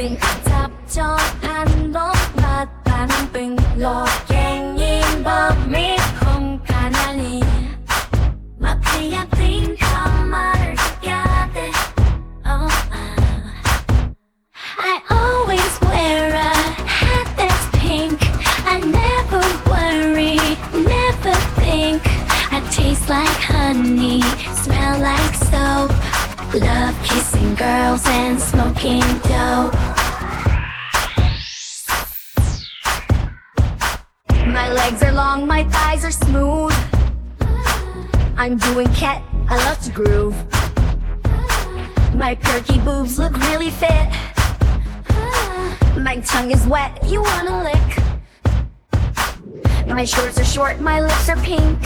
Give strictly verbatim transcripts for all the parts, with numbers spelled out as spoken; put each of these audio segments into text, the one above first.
빙빙 잡초한 놈맛 빙 로갱인 범위 홈카나니 마피아 빙 가마를 가대 oh, oh. I always wear a hat that's pink. I never worry, never think. I taste like honey, smell like soap. Love kissing girls and smoking dope. My legs are long, my thighs are smooth. I'm doing ket, I love to groove. My perky boobs look really fit. My tongue is wet, you wanna lick. My shorts are short, my lips are pink.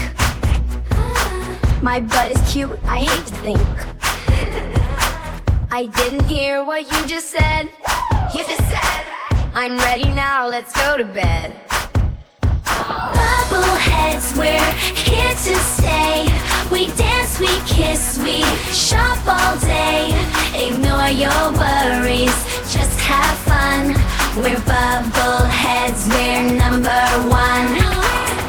My butt is cute, I hate to think. I didn't hear what you just said. You just said I'm ready now, let's go to bed. Bubbleheads, we're here to stay. We dance, we kiss, we shop all day. Ignore your worries, just have fun. We're bubbleheads, we're number one.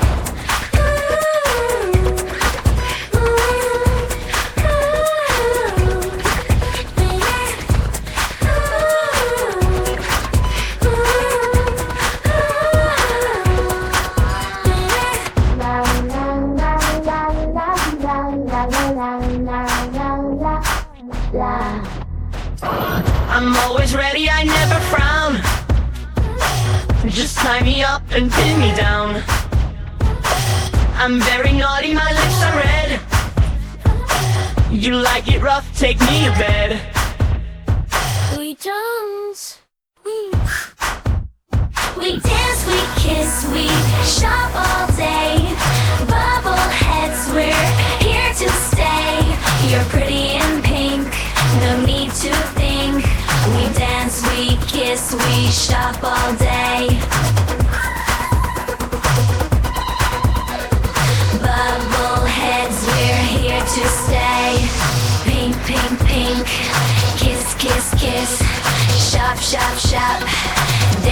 I'm always ready, I never frown. Just tie me up and pin me down. I'm very naughty, my lips are red. You like it rough, take me to bed. We dance, we, we dance, we kiss, we shop all day. Bubbleheads, we're here to stay. You're pretty in pink, no need to think. We dance, we kiss, we shop all day. Bubbleheads, we're here to stay. Pink, pink, pink, kiss, kiss, kiss. Shop, shop, shop.